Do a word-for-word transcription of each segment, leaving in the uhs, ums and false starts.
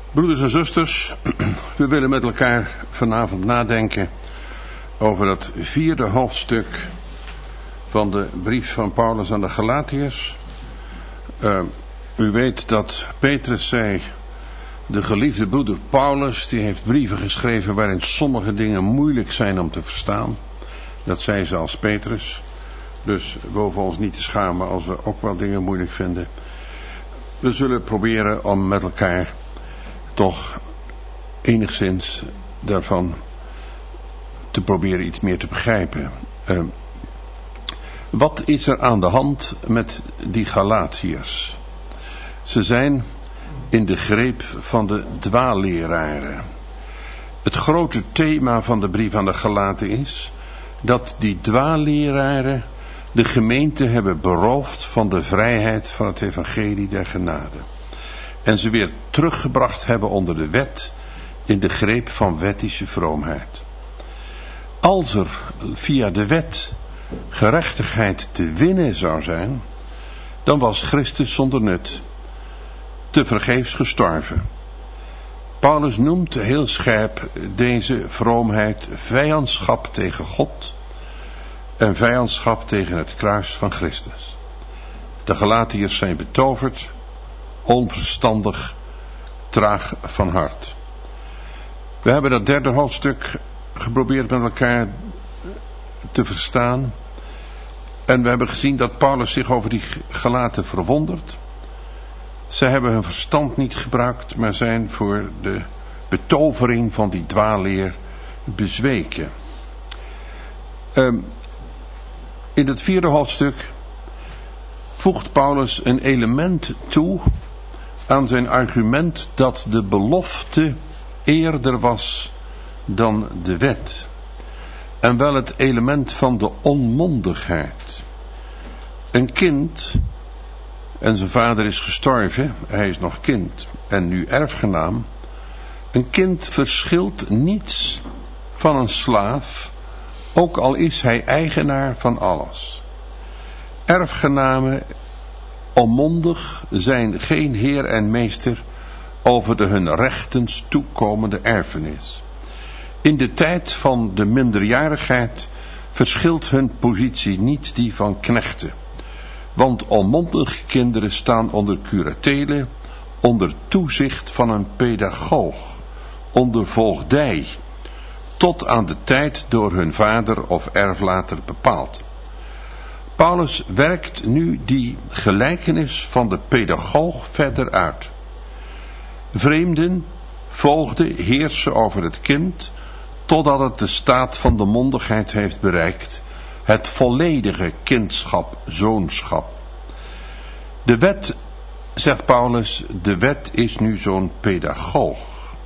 Broeders en zusters, we willen met elkaar vanavond nadenken over dat vierde hoofdstuk van de brief van Paulus aan de Galatiërs. Uh, u weet dat Petrus zei, de geliefde broeder Paulus, die heeft brieven geschreven waarin sommige dingen moeilijk zijn om te verstaan. Dat zei ze als Petrus. Dus we hoeven ons niet te schamen als we ook wel dingen moeilijk vinden. We zullen proberen om met elkaar toch enigszins daarvan te proberen iets meer te begrijpen. Uh, wat is er aan de hand met die Galatiërs? Ze zijn in de greep van de dwaalleraren. Het grote thema van de brief aan de Galaten is dat die dwaalleraren de gemeente hebben beroofd van de vrijheid van het evangelie der genade. En ze weer teruggebracht hebben onder de wet, in de greep van wettische vroomheid. Als er via de wet gerechtigheid te winnen zou zijn, dan was Christus zonder nut, te vergeefs gestorven. Paulus noemt heel scherp deze vroomheid vijandschap tegen God en vijandschap tegen het kruis van Christus. De Galatiërs zijn betoverd, onverstandig, traag van hart. We hebben dat derde hoofdstuk geprobeerd met elkaar te verstaan. En we hebben gezien dat Paulus zich over die Galaten verwondert. Zij hebben hun verstand niet gebruikt, maar zijn voor de betovering van die dwaalleer bezweken. Um, in het vierde hoofdstuk voegt Paulus een element toe aan zijn argument dat de belofte eerder was dan de wet. En wel het element van de onmondigheid. Een kind, en zijn vader is gestorven, hij is nog kind en nu erfgenaam. Een kind verschilt niets van een slaaf, ook al is hij eigenaar van alles. Erfgenamen, onmondig, zijn geen heer en meester over de hun rechtens toekomende erfenis. In de tijd van de minderjarigheid verschilt hun positie niet die van knechten. Want onmondige kinderen staan onder curatele, onder toezicht van een pedagoog, onder voogdij, tot aan de tijd door hun vader of erflater bepaald. Paulus werkt nu die gelijkenis van de pedagoog verder uit. Vreemden, voogden heersen over het kind, totdat het de staat van de mondigheid heeft bereikt, het volledige kindschap, zoonschap. De wet, zegt Paulus, de wet is nu zo'n pedagoog.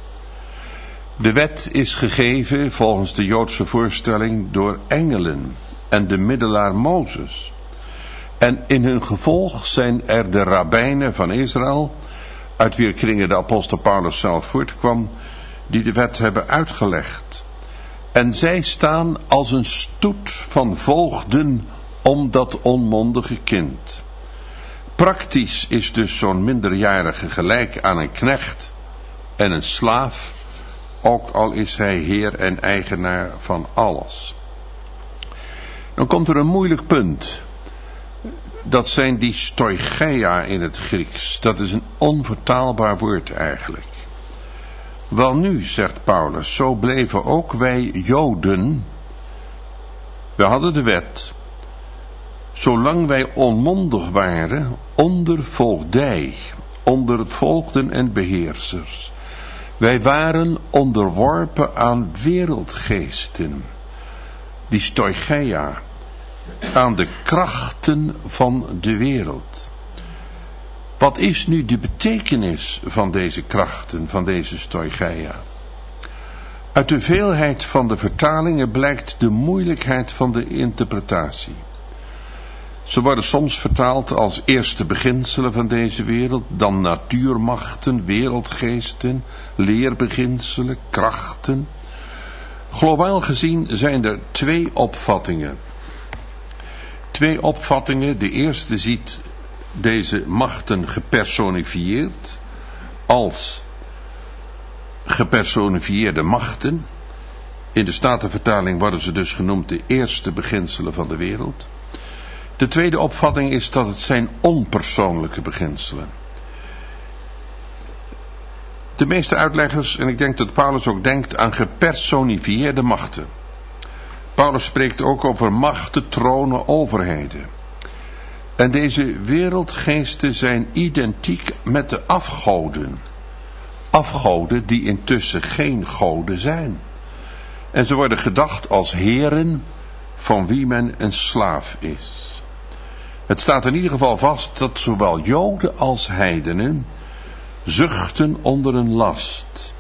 De wet is gegeven volgens de Joodse voorstelling door engelen en de middelaar Mozes. En in hun gevolg zijn er de rabbijnen van Israël, uit wier kringen de apostel Paulus zelf voortkwam, die de wet hebben uitgelegd. En zij staan als een stoet van voogden om dat onmondige kind. Praktisch is dus zo'n minderjarige gelijk aan een knecht en een slaaf, ook al is hij heer en eigenaar van alles. Dan komt er een moeilijk punt. Dat zijn die stoicheia in het Grieks. Dat is een onvertaalbaar woord eigenlijk. Welnu, zegt Paulus, zo bleven ook wij Joden. We hadden de wet. Zolang wij onmondig waren, onder voogdij, onder voogden en beheersers. Wij waren onderworpen aan wereldgeesten. Die stoicheia, aan de krachten van de wereld. Wat is nu de betekenis van deze krachten, van deze stoicheia? Uit de veelheid van de vertalingen blijkt de moeilijkheid van de interpretatie. Ze worden soms vertaald als eerste beginselen van deze wereld, dan natuurmachten, wereldgeesten, leerbeginselen, krachten. Globaal gezien zijn er twee opvattingen. Twee opvattingen. De eerste ziet deze machten gepersonifieerd als gepersonifieerde machten. In de Statenvertaling worden ze dus genoemd de eerste beginselen van de wereld. De tweede opvatting is dat het zijn onpersoonlijke beginselen. De meeste uitleggers, en ik denk dat Paulus ook denkt aan gepersonifieerde machten. Paulus spreekt ook over machten, tronen, overheden. En deze wereldgeesten zijn identiek met de afgoden. Afgoden die intussen geen goden zijn. En ze worden gedacht als heren van wie men een slaaf is. Het staat in ieder geval vast dat zowel Joden als heidenen zuchten onder een last.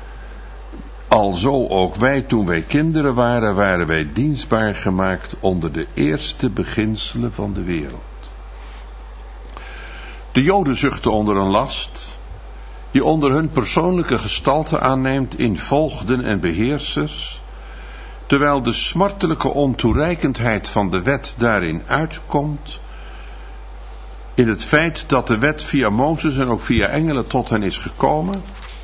Alzo ook wij, toen wij kinderen waren, waren wij dienstbaar gemaakt onder de eerste beginselen van de wereld. De Joden zuchten onder een last, die onder hun persoonlijke gestalte aanneemt in voogden en beheersers, terwijl de smartelijke ontoereikendheid van de wet daarin uitkomt, in het feit dat de wet via Mozes en ook via engelen tot hen is gekomen.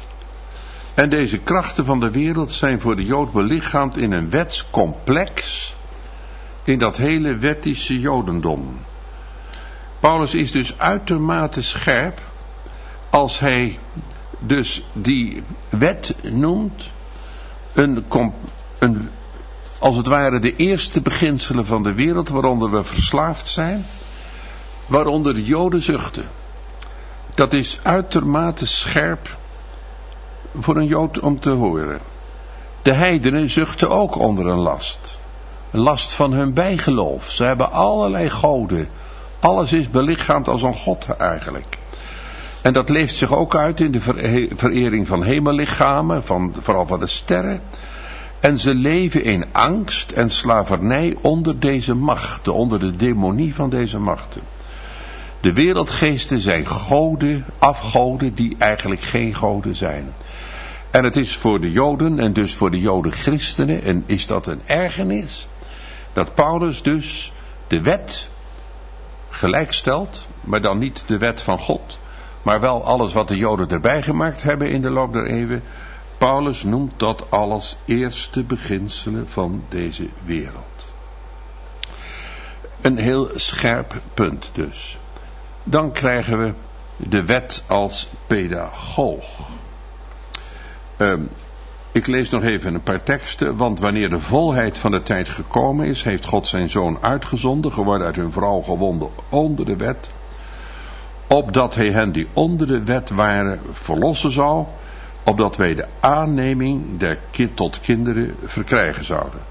En deze krachten van de wereld zijn voor de Jood belichaamd in een wetscomplex, in dat hele wettische Jodendom. Paulus is dus uitermate scherp als hij dus die wet noemt, een, een, als het ware de eerste beginselen van de wereld waaronder we verslaafd zijn, waaronder de Joden zuchten. Dat is uitermate scherp voor een Jood om te horen. De heidenen zuchten ook onder een last. Een last van hun bijgeloof. Ze hebben allerlei goden. Alles is belichaamd als een god eigenlijk. En dat leeft zich ook uit in de verering van hemellichamen, van, vooral van de sterren. En ze leven in angst en slavernij onder deze machten, onder de demonie van deze machten. De wereldgeesten zijn goden, afgoden die eigenlijk geen goden zijn. En het is voor de Joden en dus voor de Joden christenen, en is dat een ergernis, dat Paulus dus de wet gelijkstelt, maar dan niet de wet van God, maar wel alles wat de Joden erbij gemaakt hebben in de loop der eeuwen. Paulus noemt dat alles eerste beginselen van deze wereld. Een heel scherp punt dus. Dan krijgen we de wet als pedagoog. Um, ik lees nog even een paar teksten. Want wanneer de volheid van de tijd gekomen is, heeft God zijn zoon uitgezonden, geworden uit hun vrouw gewonden onder de wet, opdat hij hen die onder de wet waren verlossen zou, opdat wij de aanneming der kind tot kinderen verkrijgen zouden.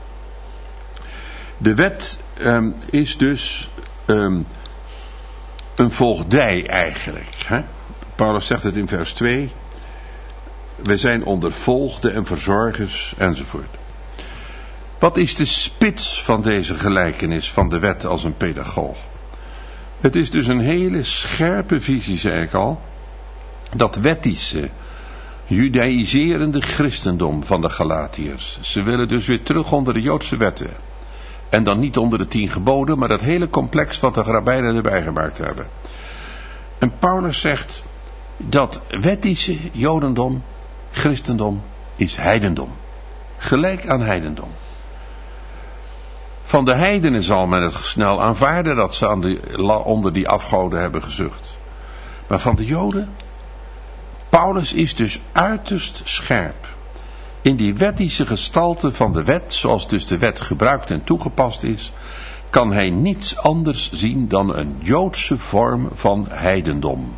De wet um, is dus um, een voogdij eigenlijk. Hè? Paulus zegt het in vers twee. Wij zijn onder voogden en verzorgers enzovoort. Wat is de spits van deze gelijkenis van de wet als een pedagoog? Het is dus een hele scherpe visie, zei ik al, dat wettische, judaïserende christendom van de Galatiërs. Ze willen dus weer terug onder de Joodse wetten. En dan niet onder de tien geboden, maar dat hele complex wat de rabbijnen erbij gemaakt hebben. En Paulus zegt dat wettische Jodendom, christendom, is heidendom. Gelijk aan heidendom. Van de heidenen zal men het snel aanvaarden dat ze aan de, onder die afgoden hebben gezucht. Maar van de Joden, Paulus is dus uiterst scherp. In die wettische gestalte van de wet, zoals dus de wet gebruikt en toegepast is, kan hij niets anders zien dan een Joodse vorm van heidendom.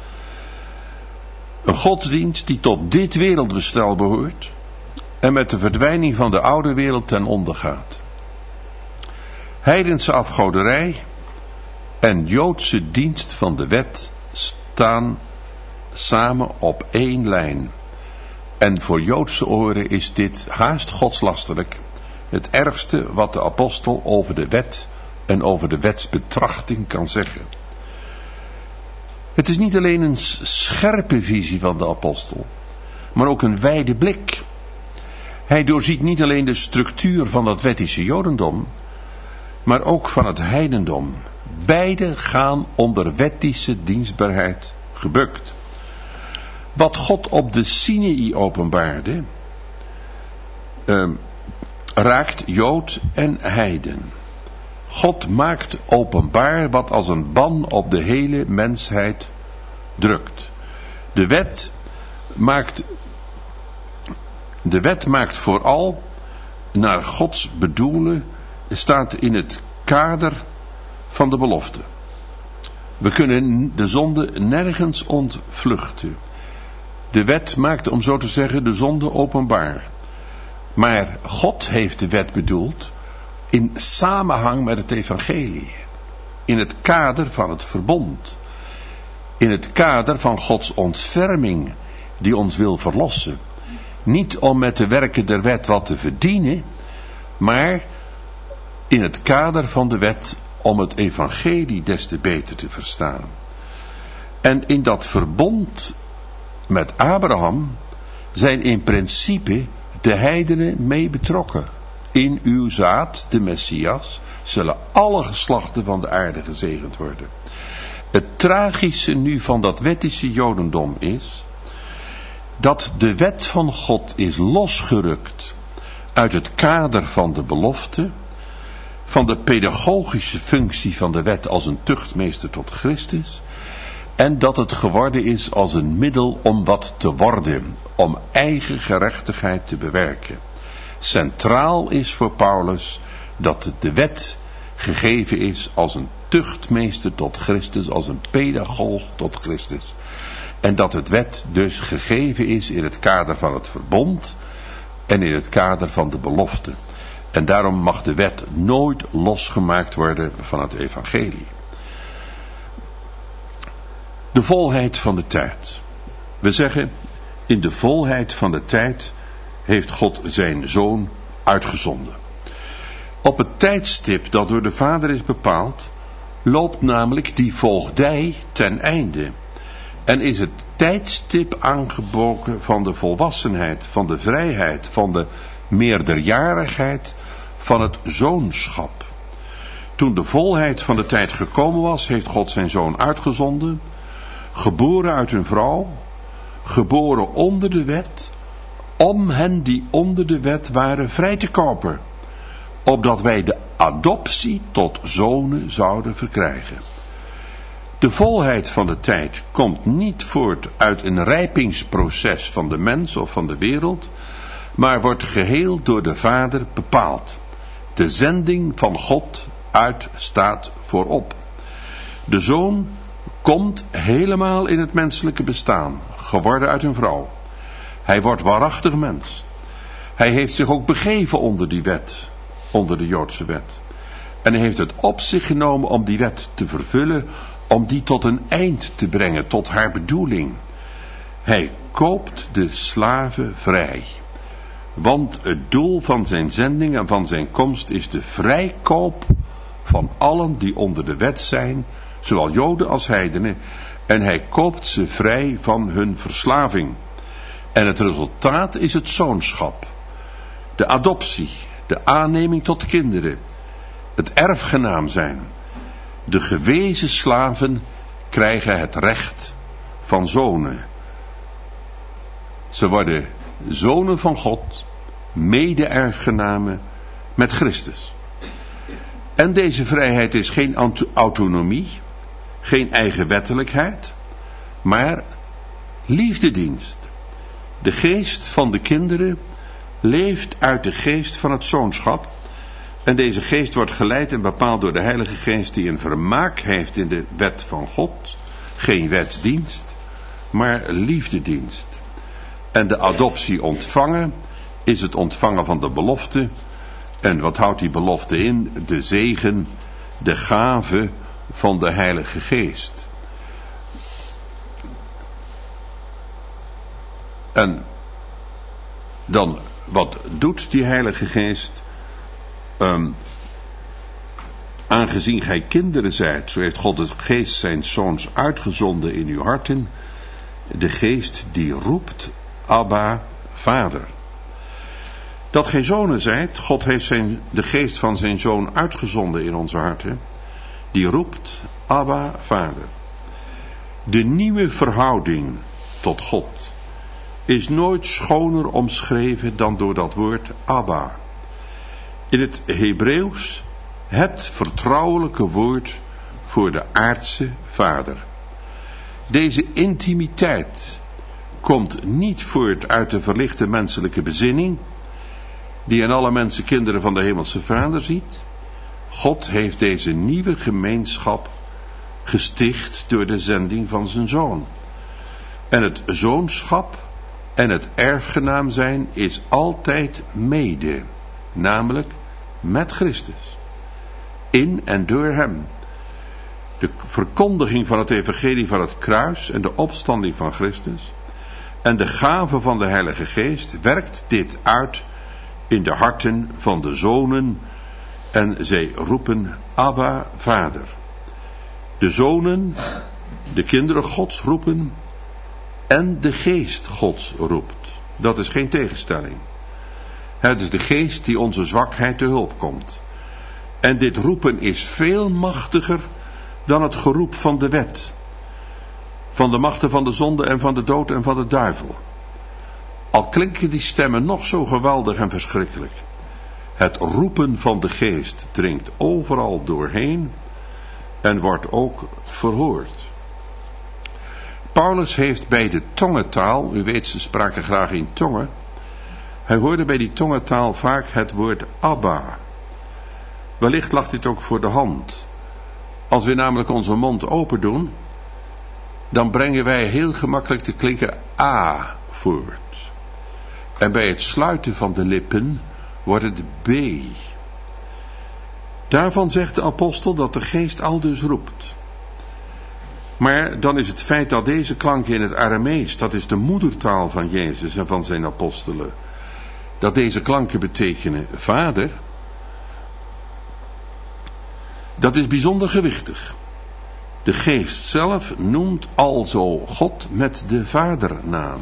Een godsdienst die tot dit wereldbestel behoort en met de verdwijning van de oude wereld ten onder gaat. Heidense afgoderij en Joodse dienst van de wet staan samen op één lijn. En voor Joodse oren is dit haast godslasterlijk, het ergste wat de apostel over de wet en over de wetsbetrachting kan zeggen. Het is niet alleen een scherpe visie van de apostel, maar ook een wijde blik. Hij doorziet niet alleen de structuur van dat wettische Jodendom, maar ook van het heidendom. Beide gaan onder wettische dienstbaarheid gebukt. Wat God op de Sinaï openbaarde, uh, raakt Jood en heiden. God maakt openbaar wat als een ban op de hele mensheid drukt. De wet maakt, de wet maakt vooral naar Gods bedoelen, staat in het kader van de belofte. We kunnen de zonde nergens ontvluchten. De wet maakt, om zo te zeggen, de zonde openbaar. Maar God heeft de wet bedoeld in samenhang met het evangelie. In het kader van het verbond. In het kader van Gods ontferming die ons wil verlossen. Niet om met de werken der wet wat te verdienen, maar in het kader van de wet om het evangelie des te beter te verstaan. En in dat verbond met Abraham zijn in principe de heidenen mee betrokken. In uw zaad, de Messias, zullen alle geslachten van de aarde gezegend worden. Het tragische nu van dat wettische jodendom is dat de wet van God is losgerukt uit het kader van de belofte, van de pedagogische functie van de wet als een tuchtmeester tot Christus, en dat het geworden is als een middel om wat te worden, om eigen gerechtigheid te bewerken. Centraal is voor Paulus dat de wet gegeven is als een tuchtmeester tot Christus, als een pedagoog tot Christus. En dat het wet dus gegeven is in het kader van het verbond en in het kader van de belofte. En daarom mag de wet nooit losgemaakt worden van het evangelie. De volheid van de tijd. We zeggen, in de volheid van de tijd heeft God zijn zoon uitgezonden. Op het tijdstip dat door de Vader is bepaald, loopt namelijk die voogdij ten einde. En is het tijdstip aangebroken van de volwassenheid, van de vrijheid, van de meerderjarigheid, van het zoonschap. Toen de volheid van de tijd gekomen was, heeft God zijn zoon uitgezonden, geboren uit een vrouw, geboren onder de wet, om hen die onder de wet waren vrij te kopen, opdat wij de adoptie tot zonen zouden verkrijgen. De volheid van de tijd komt niet voort uit een rijpingsproces van de mens of van de wereld, maar wordt geheel door de Vader bepaald. De zending van God uit staat voorop. De Zoon komt helemaal in het menselijke bestaan, geworden uit een vrouw. Hij wordt waarachtig mens. Hij heeft zich ook begeven onder die wet, onder de Joodse wet. En hij heeft het op zich genomen om die wet te vervullen, om die tot een eind te brengen, tot haar bedoeling. Hij koopt de slaven vrij. Want het doel van zijn zending en van zijn komst is de vrijkoop van allen die onder de wet zijn, zowel Joden als heidenen, en hij koopt ze vrij van hun verslaving. En het resultaat is het zoonschap, de adoptie, de aanneming tot kinderen, het erfgenaam zijn. De gewezen slaven krijgen het recht van zonen. Ze worden zonen van God, mede-erfgenamen met Christus. En deze vrijheid is geen autonomie, geen eigenwettelijkheid, maar liefdedienst. De geest van de kinderen leeft uit de geest van het zoonschap. En deze geest wordt geleid en bepaald door de Heilige Geest die een vermaak heeft in de wet van God. Geen wetsdienst, maar liefdedienst. En de adoptie ontvangen is het ontvangen van de belofte. En wat houdt die belofte in? De zegen, de gave van de Heilige Geest. En dan, wat doet die Heilige Geest? Um, aangezien gij kinderen zijt, zo heeft God de Geest zijn zoons uitgezonden in uw harten. De Geest die roept, Abba, Vader. Dat gij zonen zijt, God heeft zijn, de Geest van zijn Zoon uitgezonden in onze harten. Die roept, Abba, Vader. De nieuwe verhouding tot God is nooit schoner omschreven dan door dat woord Abba. In het Hebreeuws het vertrouwelijke woord voor de aardse vader. Deze intimiteit komt niet voort uit de verlichte menselijke bezinning, die in alle mensen kinderen van de hemelse vader ziet. God heeft deze nieuwe gemeenschap gesticht door de zending van zijn zoon. En het zoonschap en het erfgenaam zijn is altijd mede, namelijk met Christus. In en door hem. De verkondiging van het evangelie van het kruis en de opstanding van Christus en de gave van de Heilige Geest werkt dit uit in de harten van de zonen en zij roepen Abba, Vader. De zonen, de kinderen Gods roepen en de Geest Gods roept. Dat is geen tegenstelling. Het is de Geest die onze zwakheid te hulp komt. En dit roepen is veel machtiger dan het geroep van de wet. Van de machten van de zonde en van de dood en van de duivel. Al klinken die stemmen nog zo geweldig en verschrikkelijk. Het roepen van de Geest dringt overal doorheen en wordt ook verhoord. Paulus heeft bij de tongentaal, u weet ze spraken graag in tongen, hij hoorde bij die tongentaal vaak het woord Abba. Wellicht lag dit ook voor de hand. Als we namelijk onze mond open doen, dan brengen wij heel gemakkelijk de klinker A voort. En bij het sluiten van de lippen wordt het B. Daarvan zegt de apostel dat de Geest aldus roept. Maar dan is het feit dat deze klanken in het Aramees, dat is de moedertaal van Jezus en van zijn apostelen, dat deze klanken betekenen Vader, dat is bijzonder gewichtig. De Geest zelf noemt alzo God met de vadernaam.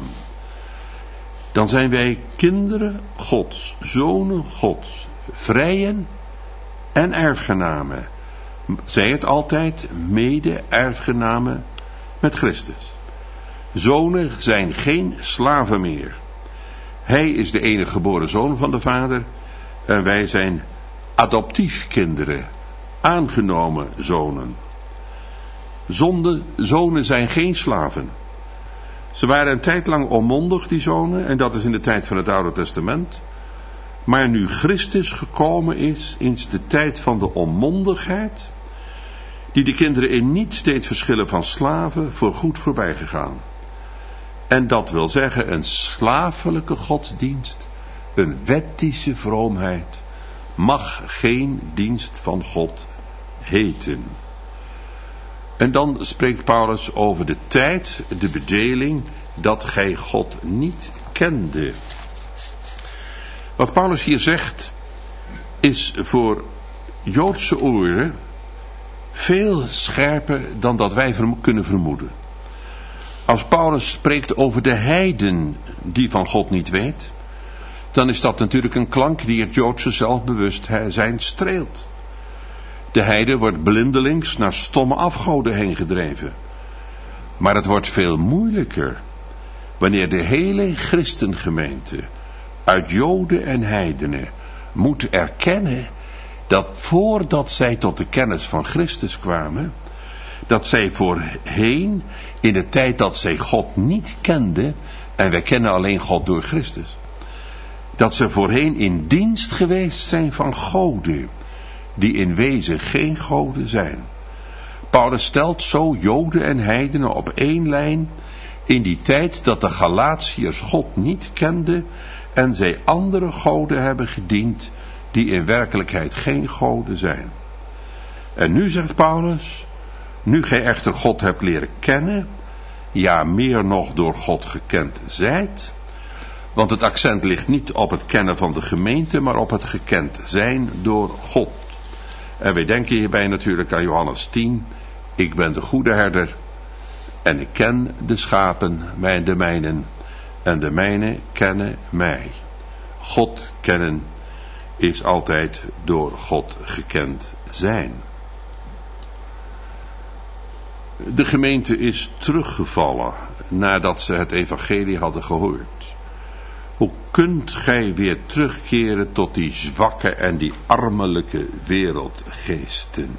Dan zijn wij kinderen Gods, zonen Gods, vrijen en erfgenamen. Zij het altijd mede-erfgenamen met Christus. Zonen zijn geen slaven meer. Hij is de enige geboren zoon van de Vader en wij zijn adoptiefkinderen, aangenomen zonen. Zonde, zonen zijn geen slaven. Ze waren een tijd lang onmondig, die zonen, en dat is in de tijd van het Oude Testament. Maar nu Christus gekomen is, is de tijd van de onmondigheid, die de kinderen in niets deed verschillen van slaven, voorgoed voorbij gegaan. En dat wil zeggen een slavelijke godsdienst, een wettische vroomheid, mag geen dienst van God heten. En dan spreekt Paulus over de tijd, de bedeling, dat gij God niet kende. Wat Paulus hier zegt, is voor Joodse oren veel scherper dan dat wij kunnen vermoeden. Als Paulus spreekt over de heiden die van God niet weet, dan is dat natuurlijk een klank die het Joodse zelfbewustzijn streelt. De heide wordt blindelings naar stomme afgoden heen gedreven. Maar het wordt veel moeilijker wanneer de hele christengemeente uit Joden en heidenen moet erkennen dat voordat zij tot de kennis van Christus kwamen, dat zij voorheen, in de tijd dat zij God niet kenden, en wij kennen alleen God door Christus, dat ze voorheen in dienst geweest zijn van goden, die in wezen geen goden zijn. Paulus stelt zo Joden en heidenen op één lijn in die tijd dat de Galatiërs God niet kenden en zij andere goden hebben gediend die in werkelijkheid geen goden zijn. En nu zegt Paulus, nu gij echter God hebt leren kennen, ja meer nog door God gekend zijt, want het accent ligt niet op het kennen van de gemeente, maar op het gekend zijn door God. En wij denken hierbij natuurlijk aan Johannes tien, ik ben de goede herder en ik ken de schapen, mijn de mijnen, en de mijnen kennen mij. God kennen is altijd door God gekend zijn. De gemeente is teruggevallen nadat ze het evangelie hadden gehoord. Hoe kunt gij weer terugkeren tot die zwakke en die armelijke wereldgeesten?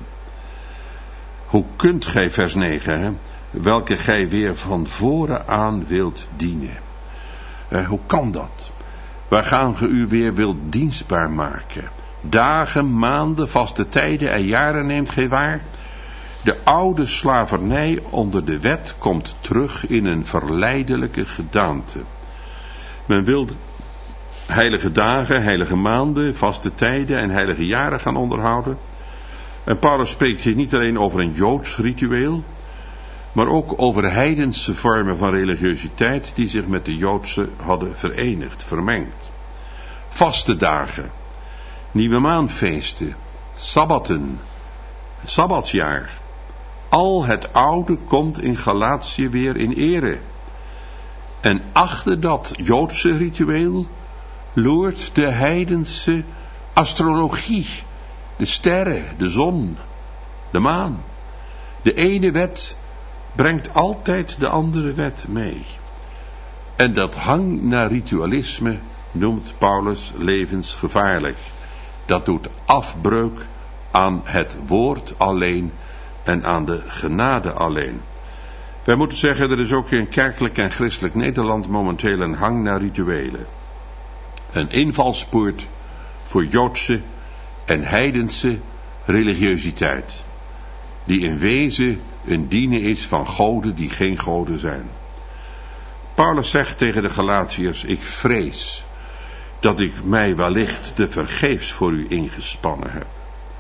Hoe kunt gij, vers negen, hè, welke gij weer van voren aan wilt dienen? Eh, hoe kan dat? Waargaan ge u weer wilt dienstbaar maken? Dagen, maanden, vaste tijden en jaren neemt gij waar? De oude slavernij onder de wet komt terug in een verleidelijke gedaante. Men wil heilige dagen, heilige maanden, vaste tijden en heilige jaren gaan onderhouden. En Paulus spreekt hier niet alleen over een Joods ritueel, maar ook over heidense vormen van religiositeit die zich met de Joodse hadden verenigd, vermengd. Vaste dagen, nieuwe maanfeesten, sabbatten, het sabbatsjaar. Al het oude komt in Galatië weer in ere. En achter dat Joodse ritueel loert de heidense astrologie, de sterren, de zon, de maan. De ene wet brengt altijd de andere wet mee. En dat hang naar ritualisme noemt Paulus levensgevaarlijk. Dat doet afbreuk aan het woord alleen en aan de genade alleen. Wij moeten zeggen, er is ook in kerkelijk en christelijk Nederland momenteel een hang naar rituelen. Een invalspoort voor Joodse en heidense religiositeit, die in wezen een dienen is van goden die geen goden zijn. Paulus zegt tegen de Galatiërs, ik vrees dat ik mij wellicht te vergeefs voor u ingespannen heb.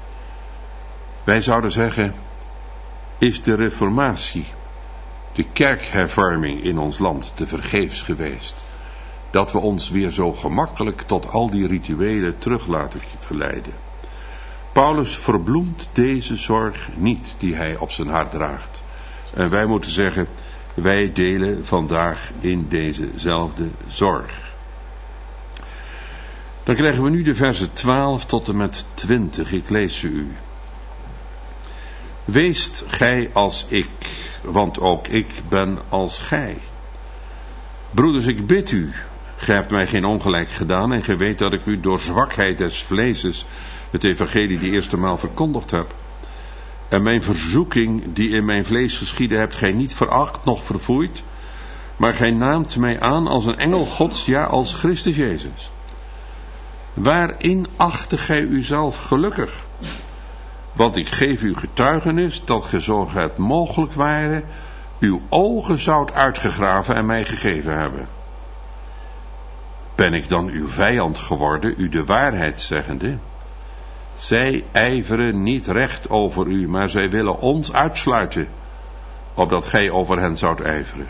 Wij zouden zeggen, is de reformatie, de kerkhervorming in ons land te vergeefs geweest, dat we ons weer zo gemakkelijk tot al die rituelen terug laten verleiden. Paulus verbloemt deze zorg niet die hij op zijn hart draagt. En wij moeten zeggen, wij delen vandaag in dezezelfde zorg. Dan krijgen we nu de versen twaalf tot en met twintig. Ik lees ze u. Weest gij als ik, want ook ik ben als gij. Broeders, ik bid u, gij hebt mij geen ongelijk gedaan en gij weet dat ik u door zwakheid des vleeses het evangelie die eerste maal verkondigd heb. En mijn verzoeking die in mijn vlees geschiedde hebt gij niet veracht, noch verfoeid, maar gij naamt mij aan als een engel Gods, ja als Christus Jezus. Waarin achtte gij uzelf gelukkig? Want ik geef u getuigenis dat ge zo het mogelijk ware, uw ogen zoudt uitgegraven en mij gegeven hebben. Ben ik dan uw vijand geworden, u de waarheid zeggende? Zij ijveren niet recht over u, maar zij willen ons uitsluiten, opdat gij over hen zoudt ijveren.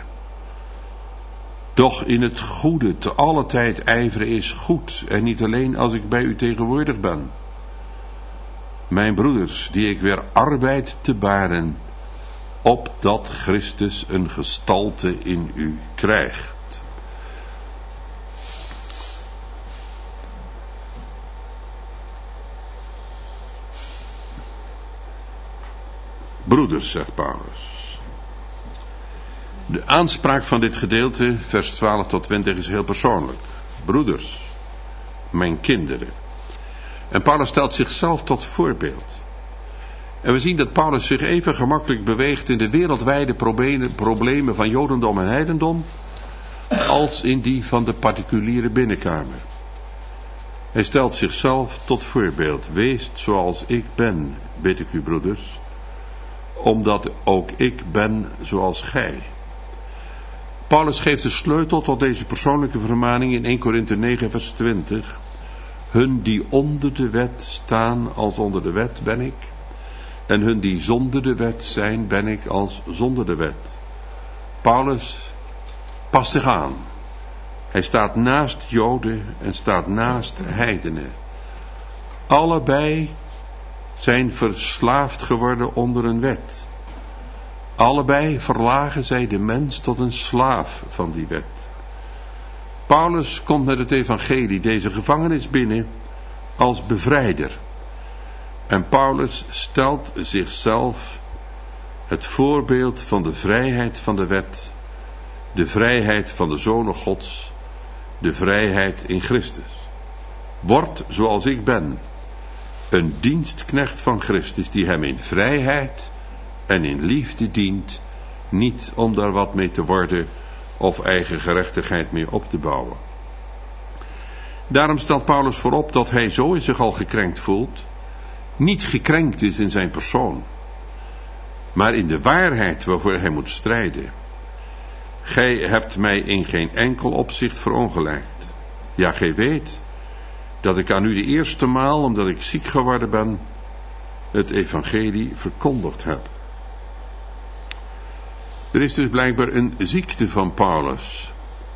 Doch in het goede te alle tijd ijveren is goed, en niet alleen als ik bij u tegenwoordig ben. Mijn broeders, die ik weer arbeid te baren, opdat Christus een gestalte in u krijgt. Broeders, zegt Paulus. De aanspraak van dit gedeelte, vers twaalf tot twintig, is heel persoonlijk. Broeders, mijn kinderen. En Paulus stelt zichzelf tot voorbeeld. En we zien dat Paulus zich even gemakkelijk beweegt in de wereldwijde problemen van Jodendom en heidendom, als in die van de particuliere binnenkamer. Hij stelt zichzelf tot voorbeeld. Weest zoals ik ben, bid ik u, broeders, omdat ook ik ben zoals gij. Paulus geeft de sleutel tot deze persoonlijke vermaning in eerste Korinthe negen vers twintig. Hun die onder de wet staan als onder de wet ben ik, en hun die zonder de wet zijn ben ik als zonder de wet. Paulus past zich aan. Hij staat naast Joden en staat naast heidenen. Allebei zijn verslaafd geworden onder een wet. Allebei verlagen zij de mens tot een slaaf van die wet. Paulus komt met het evangelie deze gevangenis binnen als bevrijder. En Paulus stelt zichzelf het voorbeeld van de vrijheid van de wet, de vrijheid van de zonen Gods, de vrijheid in Christus. Word zoals ik ben, een dienstknecht van Christus die hem in vrijheid en in liefde dient, niet om daar wat mee te worden of eigen gerechtigheid mee op te bouwen. Daarom stelt Paulus voorop dat hij, zo hij zich al gekrenkt voelt, niet gekrenkt is in zijn persoon, maar in de waarheid waarvoor hij moet strijden. Gij hebt mij in geen enkel opzicht verongelijkt. Ja, gij weet dat ik aan u de eerste maal, omdat ik ziek geworden ben, het evangelie verkondigd heb. Er is dus blijkbaar een ziekte van Paulus.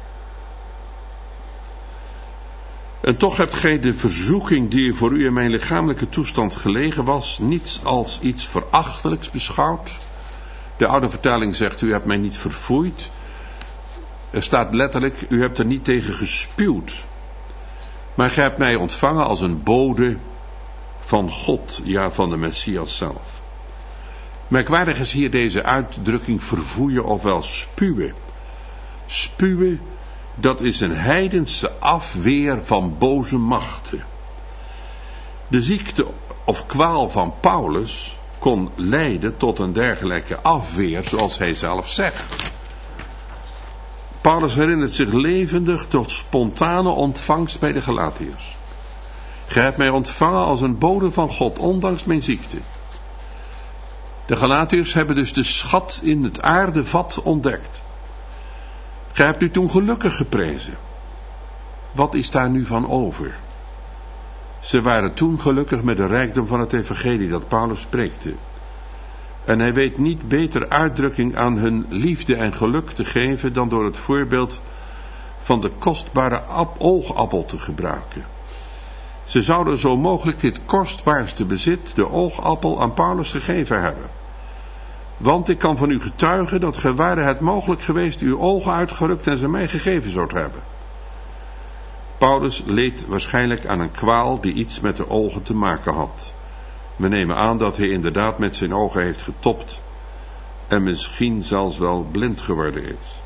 En toch hebt gij de verzoeking die voor u in mijn lichamelijke toestand gelegen was, niet als iets verachtelijks beschouwd. De oude vertaling zegt, u hebt mij niet verfoeid. Er staat letterlijk, u hebt er niet tegen gespuwd. Maar gij hebt mij ontvangen als een bode van God, ja, van de Messias zelf. Merkwaardig is hier deze uitdrukking verfoeien ofwel spuwen. Spuwen, dat is een heidense afweer van boze machten. De ziekte of kwaal van Paulus kon leiden tot een dergelijke afweer, zoals hij zelf zegt. Paulus herinnert zich levendig tot spontane ontvangst bij de Galatiërs. Gij hebt mij ontvangen als een bode van God, ondanks mijn ziekte. De Galatiërs hebben dus de schat in het aardevat ontdekt. Gij hebt u toen gelukkig geprezen. Wat is daar nu van over? Ze waren toen gelukkig met de rijkdom van het evangelie dat Paulus spreekte. En hij weet niet beter uitdrukking aan hun liefde en geluk te geven dan door het voorbeeld van de kostbare oogappel te gebruiken. Ze zouden zo mogelijk dit kostbaarste bezit, de oogappel, aan Paulus gegeven hebben. Want ik kan van u getuigen dat gij ware het mogelijk geweest uw ogen uitgerukt en ze mij gegeven zoudt hebben. Paulus leed waarschijnlijk aan een kwaal die iets met de ogen te maken had. We nemen aan dat hij inderdaad met zijn ogen heeft getopt en misschien zelfs wel blind geworden is.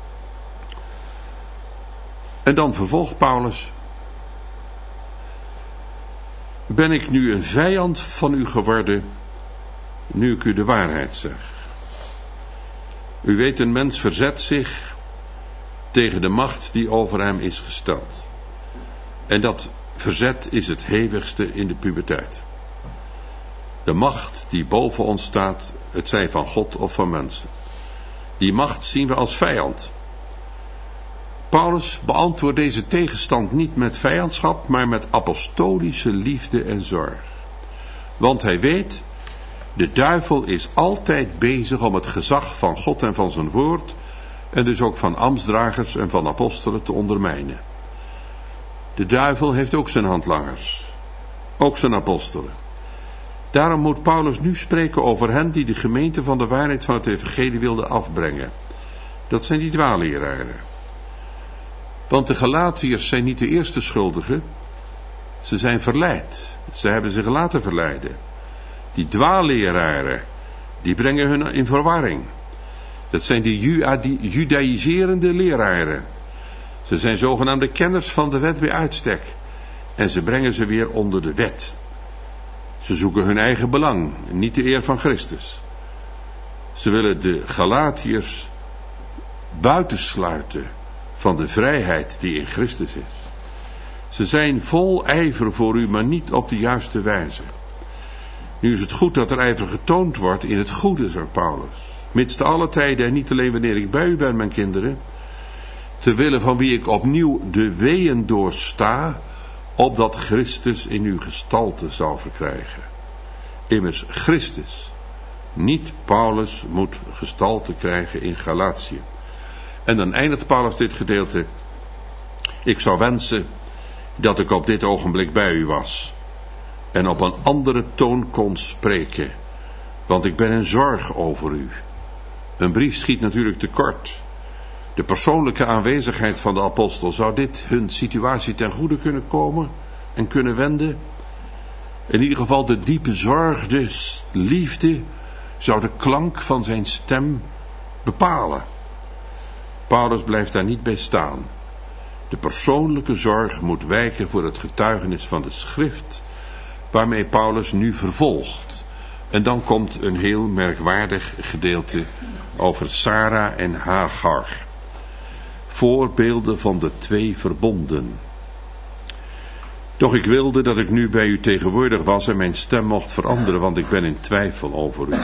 En dan vervolgt Paulus: ben ik nu een vijand van u geworden, nu ik u de waarheid zeg? U weet, een mens verzet zich tegen de macht die over hem is gesteld. En dat verzet is het hevigste in de puberteit. De macht die boven ons staat, het zij van God of van mensen. Die macht zien we als vijand. Paulus beantwoordt deze tegenstand niet met vijandschap, maar met apostolische liefde en zorg. Want hij weet, de duivel is altijd bezig om het gezag van God en van zijn woord, en dus ook van ambtsdragers en van apostelen, te ondermijnen. De duivel heeft ook zijn handlangers, ook zijn apostelen. Daarom moet Paulus nu spreken over hen die de gemeente van de waarheid van het evangelie wilden afbrengen. Dat zijn die dwaalleraren. Want de Galatiërs zijn niet de eerste schuldigen. Ze zijn verleid. Ze hebben zich laten verleiden. Die dwaalleraren, die brengen hun in verwarring. Dat zijn die judaïserende leraren. Ze zijn zogenaamde kenners van de wet bij uitstek. En ze brengen ze weer onder de wet. Ze zoeken hun eigen belang, niet de eer van Christus. Ze willen de Galatiërs buitensluiten van de vrijheid die in Christus is. Ze zijn vol ijver voor u, maar niet op de juiste wijze. Nu is het goed dat er ijver getoond wordt in het goede, zegt Paulus. Mits te alle tijden en niet alleen wanneer ik bij u ben, mijn kinderen, ter wille van wie ik opnieuw de weeën doorsta, opdat Christus in uw gestalte zou verkrijgen. Immers Christus, niet Paulus, moet gestalte krijgen in Galatië. En dan eindigt Paulus dit gedeelte: ik zou wensen dat ik op dit ogenblik bij u was en op een andere toon kon spreken, want ik ben in zorg over u. Een brief schiet natuurlijk tekort. De persoonlijke aanwezigheid van de apostel, zou dit hun situatie ten goede kunnen komen en kunnen wenden? In ieder geval de diepe zorg, de liefde zou de klank van zijn stem bepalen. Paulus blijft daar niet bij staan. De persoonlijke zorg moet wijken voor het getuigenis van de schrift, waarmee Paulus nu vervolgt. En dan komt een heel merkwaardig gedeelte over Sara en Hagar. Voorbeelden van de twee verbonden. Doch ik wilde dat ik nu bij u tegenwoordig was en mijn stem mocht veranderen, want ik ben in twijfel over u.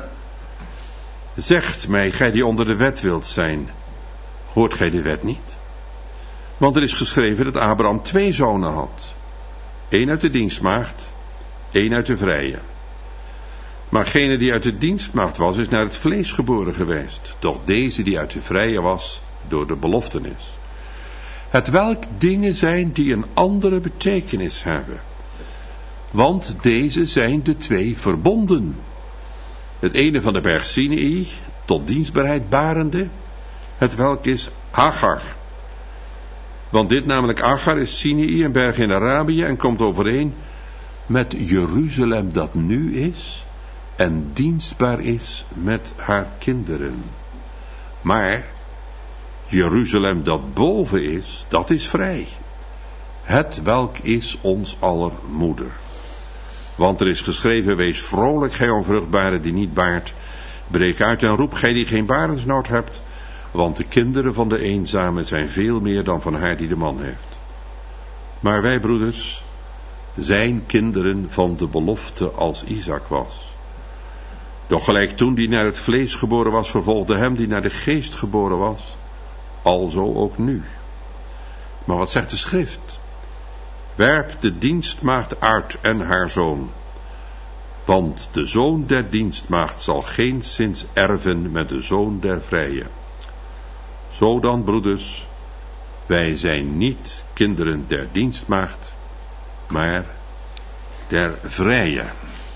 Zegt mij, gij die onder de wet wilt zijn, hoort gij de wet niet? Want er is geschreven dat Abraham twee zonen had. Eén uit de dienstmaagd, één uit de vrije. Maar gene die uit de dienstmaagd was, is naar het vlees geboren geweest. Doch deze die uit de vrije was, door de beloftenis. Hetwelk dingen zijn die een andere betekenis hebben. Want deze zijn de twee verbonden. Het ene van de berg Sinai, tot dienstbaarheid barende, hetwelk is Hagar. Want dit namelijk Hagar is Sinai, een berg in Arabië, en komt overeen met Jeruzalem dat nu is en dienstbaar is met haar kinderen. Maar Jeruzalem dat boven is, dat is vrij. Het welk is ons aller moeder. Want er is geschreven, wees vrolijk, gij onvruchtbare die niet baart. Breek uit en roep, gij die geen barensnood hebt. Want de kinderen van de eenzame zijn veel meer dan van haar die de man heeft. Maar wij, broeders, zijn kinderen van de belofte als Isaac was. Doch gelijk toen die naar het vlees geboren was, vervolgde hem die naar de geest geboren was. Alzo ook nu. Maar wat zegt de schrift? Werp de dienstmaagd uit en haar zoon. Want de zoon der dienstmaagd zal geenszins erven met de zoon der vrije. Zo dan, broeders, wij zijn niet kinderen der dienstmaagd, maar der vrije.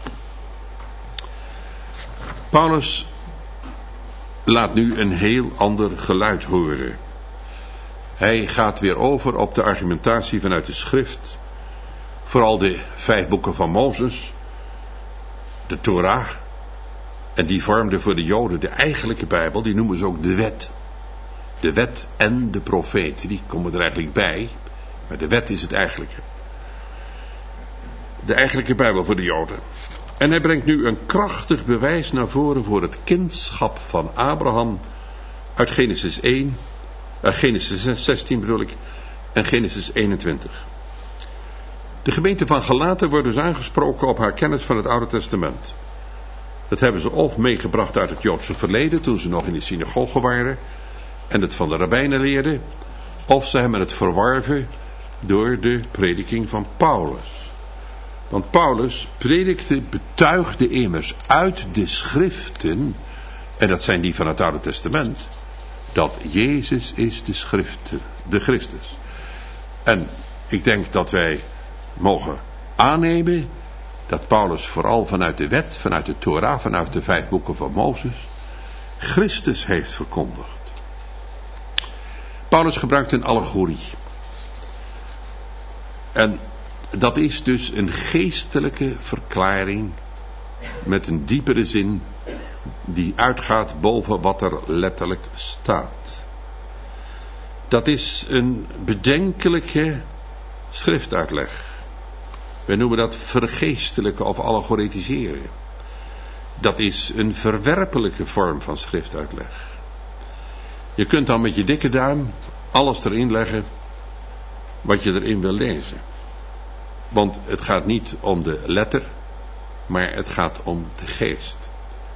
Paulus laat nu een heel ander geluid horen. Hij gaat weer over op de argumentatie vanuit de schrift. Vooral de vijf boeken van Mozes, de Torah. En die vormden voor de Joden de eigenlijke Bijbel, die noemen ze ook de wet. De wet en de profeten, die komen er eigenlijk bij. Maar de wet is het eigenlijke. De eigenlijke Bijbel voor de Joden. En hij brengt nu een krachtig bewijs naar voren voor het kindschap van Abraham uit Genesis één, uh, Genesis zestien bedoel ik, en Genesis eenentwintig. De gemeente van Galaten wordt dus aangesproken op haar kennis van het Oude Testament. Dat hebben ze of meegebracht uit het Joodse verleden, toen ze nog in de synagoge waren, en het van de rabbijnen leerden, of ze hebben het verworven door de prediking van Paulus. Want Paulus predikte, betuigde immers uit de schriften, en dat zijn die van het Oude Testament, dat Jezus is de schriften, de Christus. En ik denk dat wij mogen aannemen dat Paulus vooral vanuit de wet, vanuit de Torah, vanuit de vijf boeken van Mozes, Christus heeft verkondigd. Paulus gebruikt een allegorie. En dat is dus een geestelijke verklaring met een diepere zin die uitgaat boven wat er letterlijk staat. Dat is een bedenkelijke schriftuitleg. We noemen dat vergeestelijke of allegoretiseren. Dat is een verwerpelijke vorm van schriftuitleg. Je kunt dan met je dikke duim alles erin leggen wat je erin wil lezen. Want het gaat niet om de letter, maar het gaat om de geest.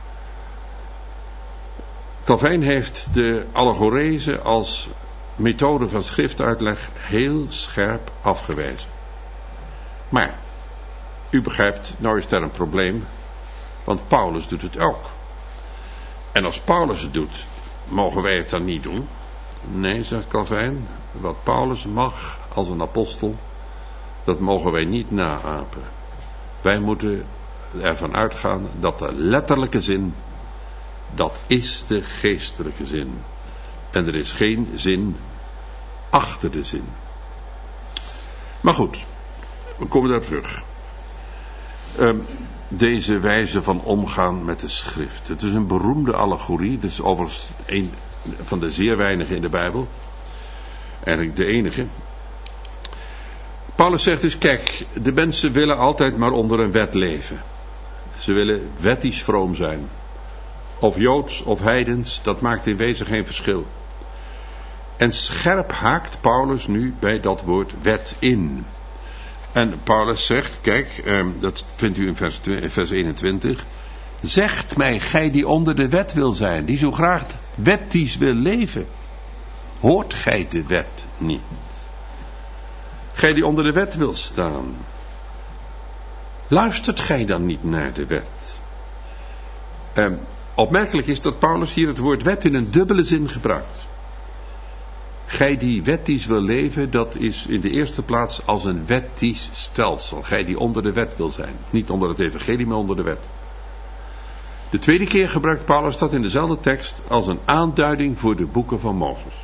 Calvijn heeft de allegorese als methode van schriftuitleg heel scherp afgewezen. Maar, u begrijpt, nou is daar een probleem, want Paulus doet het ook. En als Paulus het doet, mogen wij het dan niet doen? Nee, zegt Calvijn, wat Paulus mag als een apostel, dat mogen wij niet naapen. Wij moeten ervan uitgaan dat de letterlijke zin, dat is de geestelijke zin. En er is geen zin achter de zin. Maar goed, we komen daar terug. Um, deze wijze van omgaan met de schrift. Het is een beroemde allegorie. Het is overigens een van de zeer weinigen in de Bijbel. Eigenlijk de enige. Paulus zegt dus, kijk, de mensen willen altijd maar onder een wet leven. Ze willen wettisch vroom zijn. Of Joods of heidens, dat maakt in wezen geen verschil. En scherp haakt Paulus nu bij dat woord wet in. En Paulus zegt, kijk, dat vindt u in vers, vers eenentwintig. Zegt mij, gij die onder de wet wil zijn, die zo graag wettisch wil leven. Hoort gij de wet niet? Gij die onder de wet wil staan. Luistert gij dan niet naar de wet? Um, opmerkelijk is dat Paulus hier het woord wet in een dubbele zin gebruikt. Gij die wettisch wil leven, dat is in de eerste plaats als een wettisch stelsel. Gij die onder de wet wil zijn. Niet onder het evangelie, maar onder de wet. De tweede keer gebruikt Paulus dat in dezelfde tekst als een aanduiding voor de boeken van Mozes.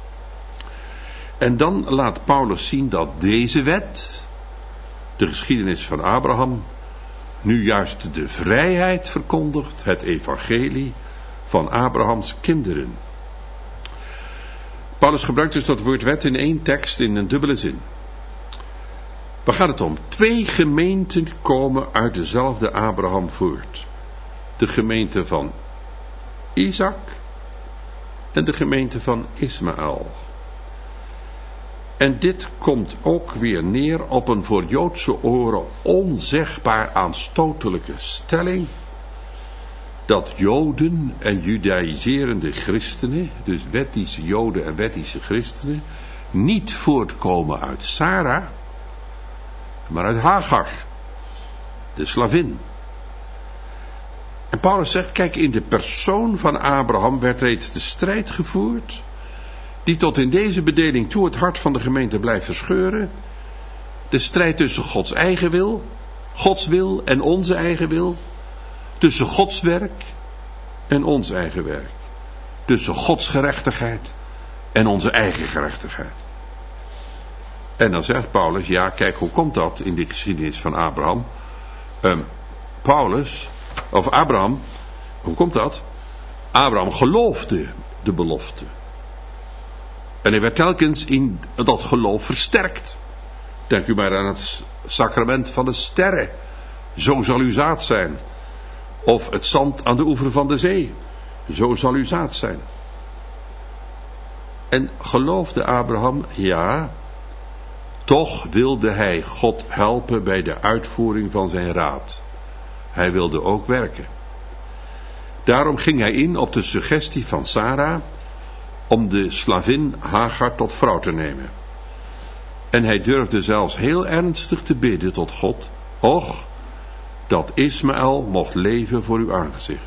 En dan laat Paulus zien dat deze wet, de geschiedenis van Abraham, nu juist de vrijheid verkondigt, het evangelie van Abrahams kinderen. Paulus gebruikt dus dat woord wet in één tekst in een dubbele zin. Waar gaat het om? Twee gemeenten komen uit dezelfde Abraham voort. De gemeente van Isaac en de gemeente van Ismaël. En dit komt ook weer neer op een voor Joodse oren onzegbaar aanstotelijke stelling. Dat Joden en Judaïserende christenen, dus wettische Joden en wettische christenen, niet voortkomen uit Sarah, maar uit Hagar, de slavin. En Paulus zegt, kijk, in de persoon van Abraham werd reeds de strijd gevoerd, die tot in deze bedeling toe het hart van de gemeente blijft verscheuren. De strijd tussen Gods eigen wil, Gods wil en onze eigen wil. Tussen Gods werk en ons eigen werk. Tussen Gods gerechtigheid en onze eigen gerechtigheid. En dan zegt Paulus, ja, kijk, hoe komt dat in de geschiedenis van Abraham? Um, Paulus, of Abraham, hoe komt dat? Abraham geloofde de belofte. En hij werd telkens in dat geloof versterkt. Denk u maar aan het sacrament van de sterren. Zo zal uw zaad zijn. Of het zand aan de oever van de zee. Zo zal uw zaad zijn. En geloofde Abraham? Ja. Toch wilde hij God helpen bij de uitvoering van zijn raad. Hij wilde ook werken. Daarom ging hij in op de suggestie van Sarah om de slavin Hagar tot vrouw te nemen. En hij durfde zelfs heel ernstig te bidden tot God. Och, dat Ismaël mocht leven voor uw aangezicht.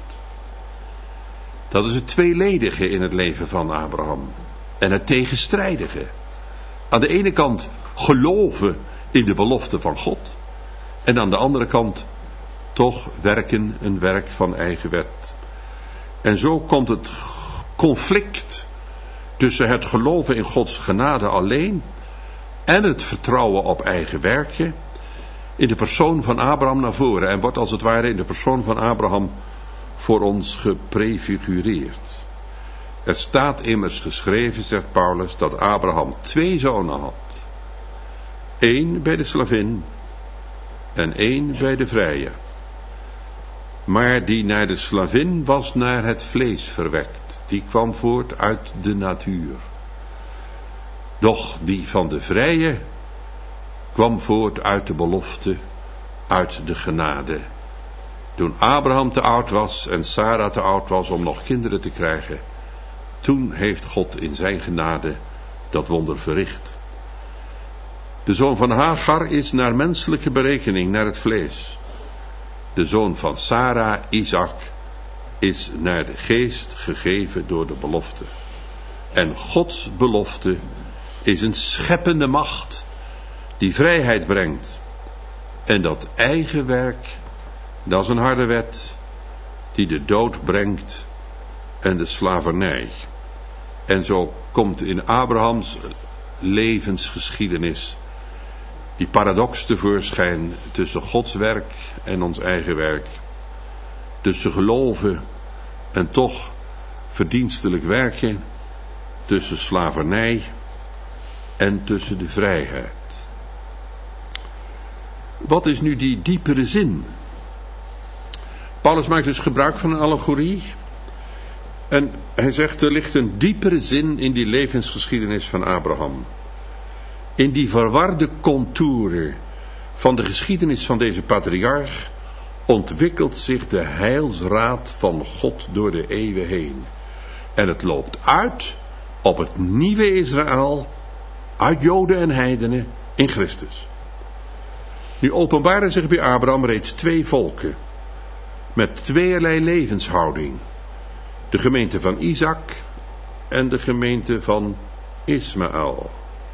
Dat is het tweeledige in het leven van Abraham. En het tegenstrijdige. Aan de ene kant geloven in de belofte van God. En aan de andere kant toch werken een werk van eigen wet. En zo komt het conflict tussen het geloven in Gods genade alleen en het vertrouwen op eigen werken in de persoon van Abraham naar voren en wordt als het ware in de persoon van Abraham voor ons geprefigureerd. Er staat immers geschreven, zegt Paulus, dat Abraham twee zonen had. Eén bij de slavin en één bij de vrije. Maar die naar de slavin was naar het vlees verwekt. Die kwam voort uit de natuur. Doch die van de vrije kwam voort uit de belofte, uit de genade. Toen Abraham te oud was en Sarah te oud was om nog kinderen te krijgen, toen heeft God in zijn genade dat wonder verricht. De zoon van Hagar is naar menselijke berekening naar het vlees. De zoon van Sarah, Isaac, is naar de geest gegeven door de belofte. En Gods belofte is een scheppende macht die vrijheid brengt. En dat eigen werk, dat is een harde wet die de dood brengt en de slavernij. En zo komt in Abrahams levensgeschiedenis die paradox tevoorschijn tussen Gods werk en ons eigen werk. Tussen geloven en toch verdienstelijk werken. Tussen slavernij en tussen de vrijheid. Wat is nu die diepere zin? Paulus maakt dus gebruik van een allegorie. En hij zegt, er ligt een diepere zin in die levensgeschiedenis van Abraham. In die verwarde contouren van de geschiedenis van deze patriarch ontwikkelt zich de heilsraad van God door de eeuwen heen. En het loopt uit op het nieuwe Israël uit Joden en heidenen in Christus. Nu openbaren zich bij Abraham reeds twee volken met tweeërlei levenshouding. De gemeente van Isaac en de gemeente van Ismaël.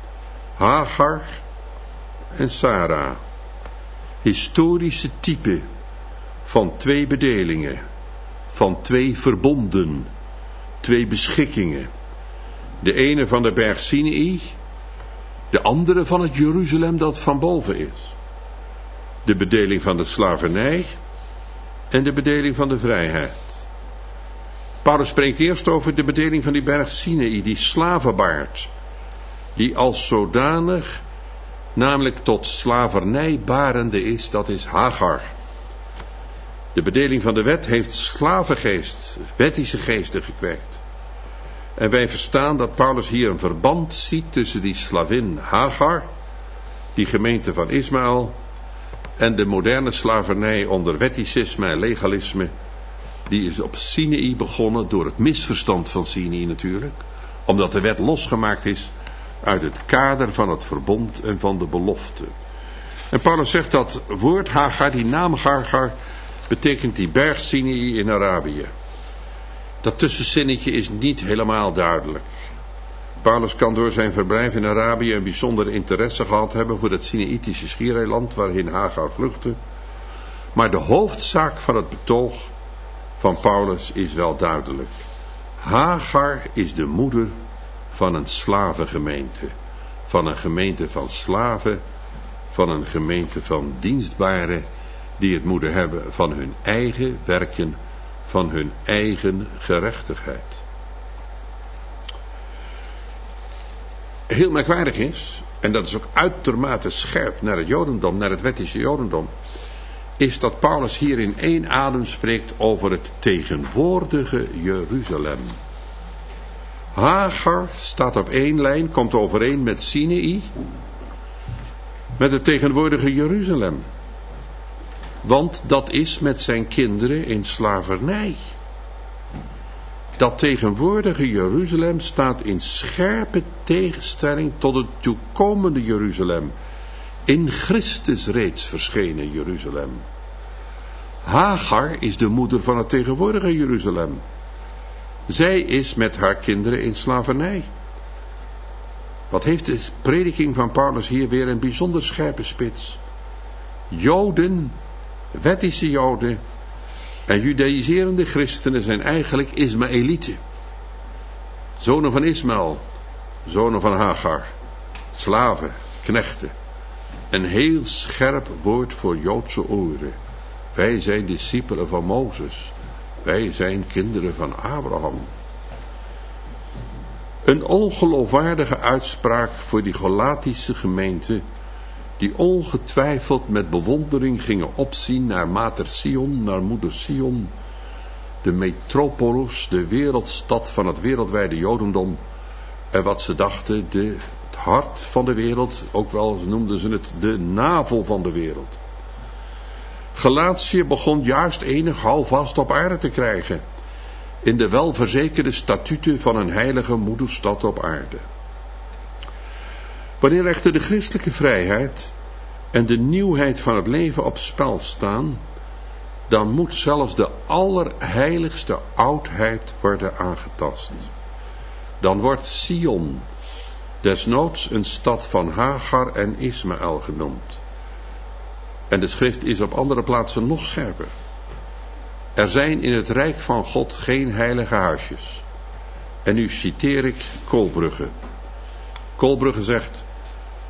Hagar en Sarah. Historische typen van twee bedelingen, van twee verbonden, twee beschikkingen. De ene van de berg Sinaï, de andere van het Jeruzalem dat van boven is. De bedeling van de slavernij en de bedeling van de vrijheid. Paulus spreekt eerst over de bedeling van die berg Sinaï, die slavenbaard, die als zodanig namelijk tot slavernij barende is, dat is Hagar. De bedeling van de wet heeft slavengeest, wettische geesten gekweekt. En wij verstaan dat Paulus hier een verband ziet tussen die slavin Hagar, die gemeente van Ismaël, en de moderne slavernij onder wetticisme en legalisme. Die is op Sinaï begonnen door het misverstand van Sinaï natuurlijk. Omdat de wet losgemaakt is uit het kader van het verbond en van de belofte. En Paulus zegt dat woord Hagar, die naam Hagar, betekent die berg Sinaï in Arabië. Dat tussenzinnetje is niet helemaal duidelijk. Paulus kan door zijn verblijf in Arabië een bijzonder interesse gehad hebben voor het Sinaïtische schiereiland waarin Hagar vluchtte. Maar de hoofdzaak van het betoog van Paulus is wel duidelijk. Hagar is de moeder van een slavengemeente. Van een gemeente van slaven. Van een gemeente van dienstbaren. Die het moeten hebben van hun eigen werken. Van hun eigen gerechtigheid. Heel merkwaardig is, en dat is ook uitermate scherp naar het Jodendom, naar het wettische Jodendom, is dat Paulus hier in één adem spreekt over het tegenwoordige Jeruzalem. Hagar staat op één lijn, komt overeen met Sinaï, met het tegenwoordige Jeruzalem. Want dat is met zijn kinderen in slavernij. Dat tegenwoordige Jeruzalem staat in scherpe tegenstelling tot het toekomende Jeruzalem. In Christus reeds verschenen Jeruzalem. Hagar is de moeder van het tegenwoordige Jeruzalem. Zij is met haar kinderen in slavernij. Wat heeft de prediking van Paulus hier weer een bijzonder scherpe spits. Joden, wettische Joden en judaïserende christenen zijn eigenlijk Ismaëlieten. Zonen van Ismaël, zonen van Hagar, slaven, knechten. Een heel scherp woord voor Joodse oren. Wij zijn discipelen van Mozes. Wij zijn kinderen van Abraham. Een ongeloofwaardige uitspraak voor die Galatische gemeente, die ongetwijfeld met bewondering gingen opzien naar Mater Sion, naar moeder Sion, de metropolis, de wereldstad van het wereldwijde Jodendom, en wat ze dachten, de, het hart van de wereld, ook wel noemden ze het de navel van de wereld. Galatië begon juist enig houvast op aarde te krijgen, in de welverzekerde statuten van een heilige moederstad op aarde. Wanneer echter de christelijke vrijheid en de nieuwheid van het leven op spel staan, dan moet zelfs de allerheiligste oudheid worden aangetast. Dan wordt Sion desnoods een stad van Hagar en Ismaël genoemd. En de schrift is op andere plaatsen nog scherper. Er zijn in het rijk van God geen heilige huisjes. En nu citeer ik Koolbrugge. Koolbrugge zegt: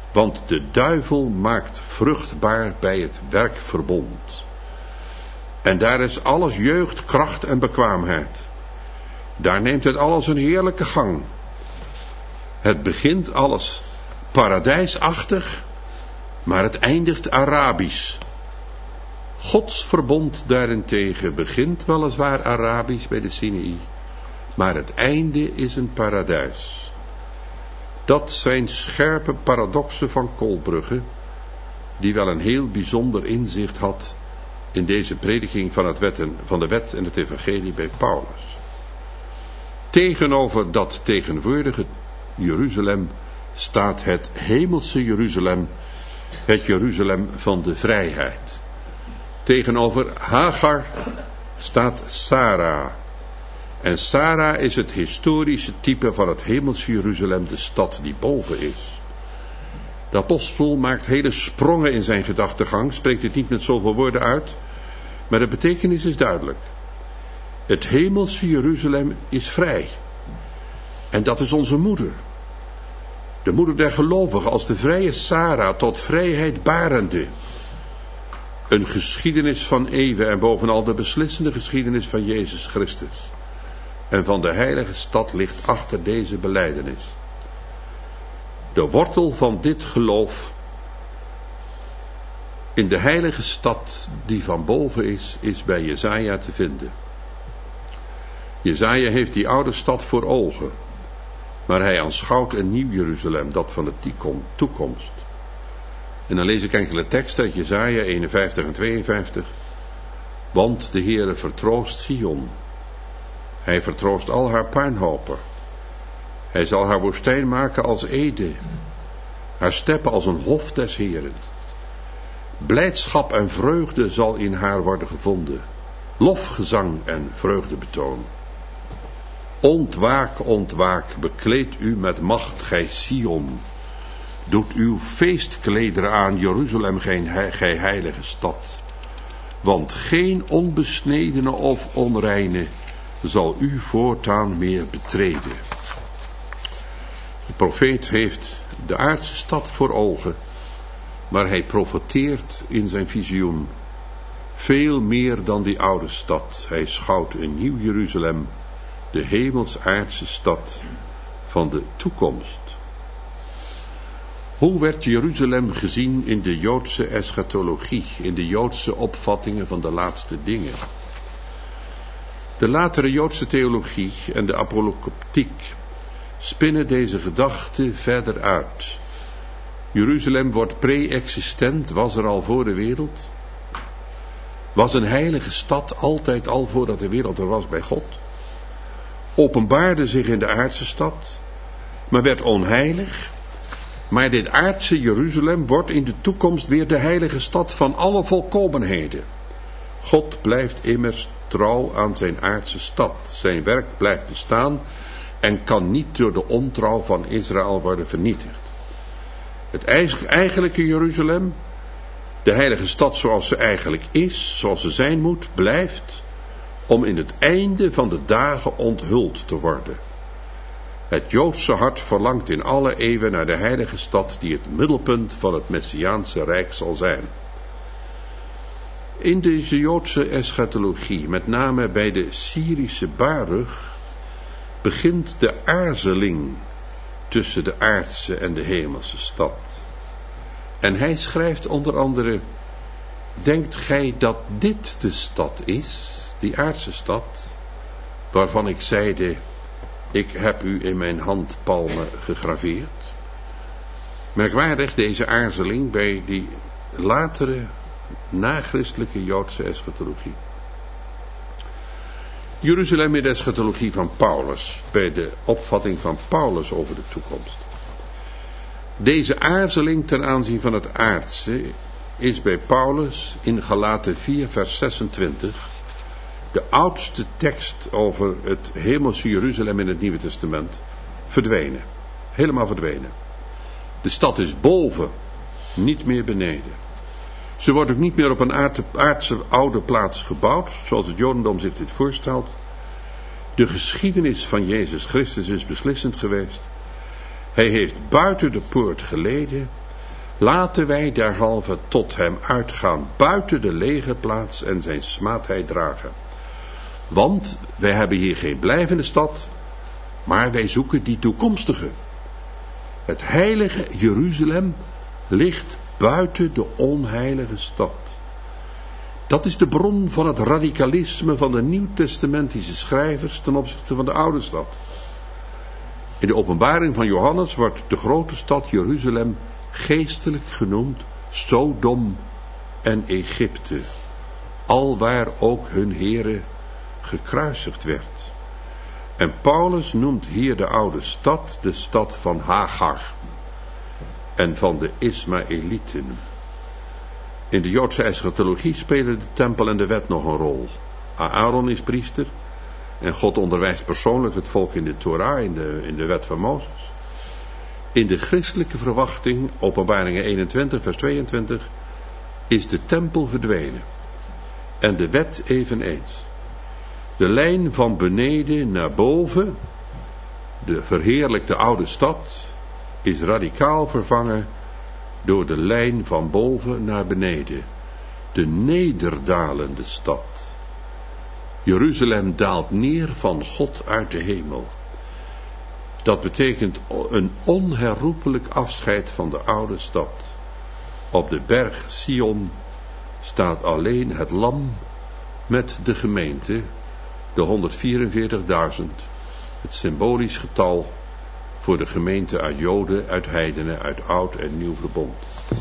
Want de duivel maakt vruchtbaar bij het werkverbond. En daar is alles jeugd, kracht en bekwaamheid. Daar neemt het alles een heerlijke gang. Het begint alles paradijsachtig, maar het eindigt Arabisch. Gods verbond daarentegen begint weliswaar Arabisch bij de Sinaï, maar het einde is een paradijs. Dat zijn scherpe paradoxen van Kolbrugge, die wel een heel bijzonder inzicht had in deze prediking van, het wet en, van de wet en het evangelie bij Paulus. Tegenover dat tegenwoordige Jeruzalem staat het hemelse Jeruzalem, het Jeruzalem van de vrijheid. Tegenover Hagar staat Sarah. En Sarah is het historische type van het hemelse Jeruzalem, de stad die boven is. De apostel maakt hele sprongen in zijn gedachtegang, spreekt het niet met zoveel woorden uit, maar de betekenis is duidelijk. Het hemelse Jeruzalem is vrij. En dat is onze moeder. De moeder der gelovigen, als de vrije Sarah tot vrijheid barende. Een geschiedenis van eeuwen en bovenal de beslissende geschiedenis van Jezus Christus. En van de heilige stad ligt achter deze belijdenis. De wortel van dit geloof in de heilige stad die van boven is, is bij Jesaja te vinden. Jesaja heeft die oude stad voor ogen, maar hij aanschouwt een nieuw Jeruzalem, dat van de toekomst. En dan lees ik enkele teksten uit Jesaja eenenvijftig en tweeënvijftig. Want de Heere vertroost Sion. Hij vertroost al haar puinhopen. Hij zal haar woestijn maken als Ede, haar steppen als een hof des Heeren. Blijdschap en vreugde zal in haar worden gevonden, lofgezang en vreugdebetoon. Ontwaak, ontwaak, bekleed u met macht, gij Sion. Doet uw feestklederen aan, Jeruzalem, gij heilige stad. Want geen onbesnedene of onreine zal u voortaan meer betreden. De profeet heeft de aardse stad voor ogen, maar hij profeteert in zijn visioen veel meer dan die oude stad. Hij schouwt een nieuw Jeruzalem, de hemelsaardse stad van de toekomst. Hoe werd Jeruzalem gezien in de Joodse eschatologie, in de Joodse opvattingen van de laatste dingen? De latere Joodse theologie en de apocalyptiek spinnen deze gedachte verder uit. Jeruzalem wordt pre-existent, was er al voor de wereld. Was een heilige stad altijd al voordat de wereld er was bij God. Openbaarde zich in de aardse stad, maar werd onheilig. Maar dit aardse Jeruzalem wordt in de toekomst weer de heilige stad van alle volkomenheden. God blijft immers trouw aan zijn aardse stad. Zijn werk blijft bestaan en kan niet door de ontrouw van Israël worden vernietigd. Het eigenlijke Jeruzalem, de heilige stad zoals ze eigenlijk is, zoals ze zijn moet, blijft om in het einde van de dagen onthuld te worden. Het Joodse hart verlangt in alle eeuwen naar de heilige stad die het middelpunt van het Messiaanse Rijk zal zijn. In deze Joodse eschatologie, met name bij de Syrische Baruch, begint de aarzeling tussen de aardse en de hemelse stad. En hij schrijft onder andere: denkt gij dat dit de stad is, die aardse stad, waarvan ik zeide, ik heb u in mijn handpalmen gegraveerd? Merkwaardig deze aarzeling bij die latere, nachristelijke Joodse eschatologie. Jeruzalem in de eschatologie van Paulus, bij de opvatting van Paulus over de toekomst. Deze aarzeling ten aanzien van het aardse is bij Paulus in Galaten vier vers zesentwintig de oudste tekst over het hemelse Jeruzalem in het Nieuwe Testament verdwenen. Helemaal verdwenen. De stad is boven, niet meer beneden. Ze wordt ook niet meer op een aardse, aardse oude plaats gebouwd, zoals het Jodendom zich dit voorstelt. De geschiedenis van Jezus Christus is beslissend geweest. Hij heeft buiten de poort geleden Laten wij derhalve tot hem uitgaan buiten de legerplaats en zijn smaadheid dragen. Want wij hebben hier geen blijvende stad, maar wij zoeken die toekomstige. Het heilige Jeruzalem ligt buiten de onheilige stad. Dat is de bron van het radicalisme van de nieuwtestamentische schrijvers ten opzichte van de oude stad. In de openbaring van Johannes wordt de grote stad Jeruzalem geestelijk genoemd Sodom en Egypte, alwaar ook hun Heere gekruisigd werd. En Paulus noemt hier de oude stad de stad van Hagar en van de Ismaëlieten. In de Joodse eschatologie spelen de tempel en de wet nog een rol. Aaron is priester en God onderwijst persoonlijk het volk in de Torah, in de, in de wet van Mozes. In de christelijke verwachting, Openbaringen eenentwintig vers tweeëntwintig, is de tempel verdwenen en de wet eveneens. De lijn van beneden naar boven, de verheerlijkte oude stad, is radicaal vervangen door de lijn van boven naar beneden, de nederdalende stad. Jeruzalem daalt neer van God uit de hemel. Dat betekent een onherroepelijk afscheid van de oude stad. Op de berg Sion staat alleen het lam met de gemeente, de honderdvierenveertigduizend, het symbolisch getal voor de gemeente uit Joden, uit heidenen, uit oud en nieuw verbond.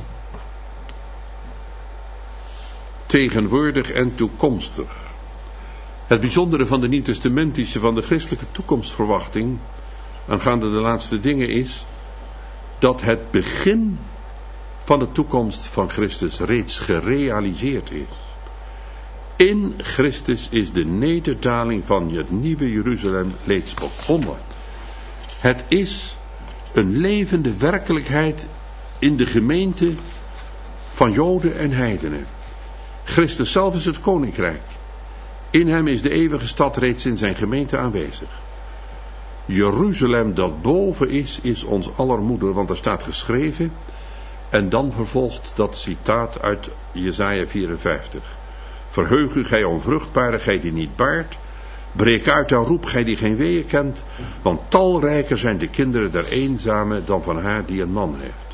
Tegenwoordig en toekomstig. Het bijzondere van de nieuwtestamentische, van de christelijke toekomstverwachting aangaande de laatste dingen is dat het begin van de toekomst van Christus reeds gerealiseerd is. In Christus is de nederdaling van het nieuwe Jeruzalem reeds begonnen. Het is een levende werkelijkheid in de gemeente van Joden en heidenen. Christus zelf is het koninkrijk. In hem is de eeuwige stad reeds in zijn gemeente aanwezig. Jeruzalem dat boven is, is ons aller moeder, want er staat geschreven. En dan vervolgt dat citaat uit Jesaja vierenvijftig. Verheug u, gij onvruchtbare, gij die niet baart. Breek uit en roep, gij die geen weeën kent. Want talrijker zijn de kinderen der eenzame dan van haar die een man heeft.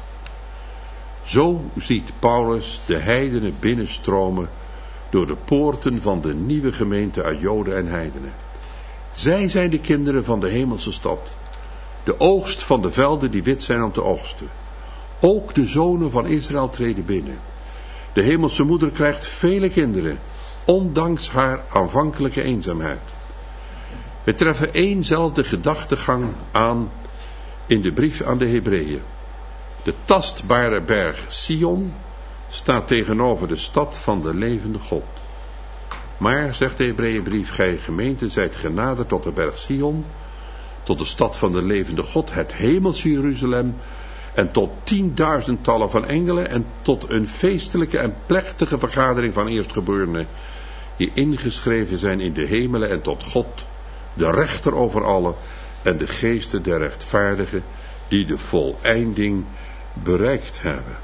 Zo ziet Paulus de heidenen binnenstromen door de poorten van de nieuwe gemeente uit Joden en heidenen. Zij zijn de kinderen van de hemelse stad. De oogst van de velden die wit zijn om te oogsten. Ook de zonen van Israël treden binnen. De hemelse moeder krijgt vele kinderen, ondanks haar aanvankelijke eenzaamheid. We treffen éénzelfde gedachtegang aan in de brief aan de Hebreeën. De tastbare berg Sion staat tegenover de stad van de levende God. Maar, zegt de Hebreeënbrief, gij gemeente zijt genaderd tot de berg Sion, tot de stad van de levende God, het hemelse Jeruzalem, en tot tienduizendtallen van engelen en tot een feestelijke en plechtige vergadering van eerstgeborenen, die ingeschreven zijn in de hemelen, en tot God, de rechter over allen, en de geesten der rechtvaardigen, die de voleinding bereikt hebben.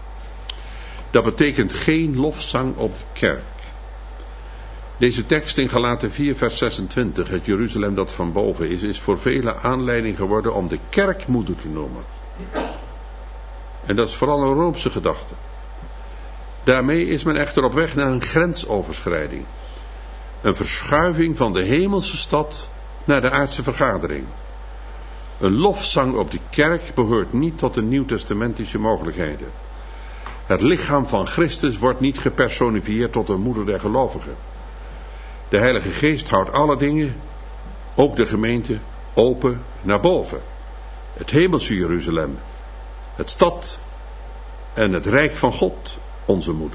Dat betekent geen lofzang op de kerk. Deze tekst in Galaten vier vers zesentwintig, het Jeruzalem dat van boven is, is voor velen aanleiding geworden om de kerkmoeder te noemen. En dat is vooral een Roomse gedachte. Daarmee is men echter op weg naar een grensoverschrijding. Een verschuiving van de hemelse stad naar de aardse vergadering. Een lofzang op de kerk behoort niet tot de nieuwtestamentische mogelijkheden. Het lichaam van Christus wordt niet gepersonifieerd tot een moeder der gelovigen. De Heilige Geest houdt alle dingen, ook de gemeente, open naar boven. Het hemelse Jeruzalem, het stad en het rijk van God, onze moeder.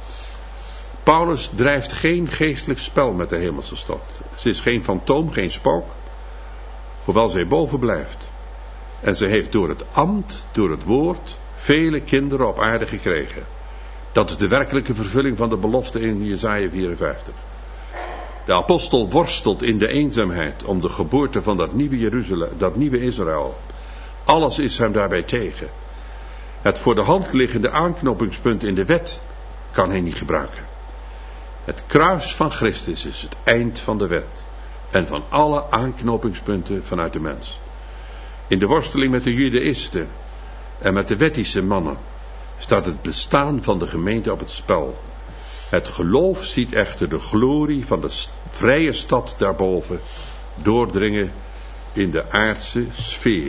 Paulus drijft geen geestelijk spel met de hemelse stad. Ze is geen fantoom, geen spook, hoewel zij boven blijft. En ze heeft door het ambt, door het woord, vele kinderen op aarde gekregen. Dat is de werkelijke vervulling van de belofte in Jesaja vierenvijftig. De apostel worstelt in de eenzaamheid om de geboorte van dat nieuwe Jeruzalem, dat nieuwe Israël. Alles is hem daarbij tegen. Het voor de hand liggende aanknopingspunt in de wet kan hij niet gebruiken. Het kruis van Christus is het eind van de wet en van alle aanknopingspunten vanuit de mens. In de worsteling met de judaïsten en met de wettische mannen staat het bestaan van de gemeente op het spel. Het geloof ziet echter de glorie van de vrije stad daarboven doordringen in de aardse sfeer.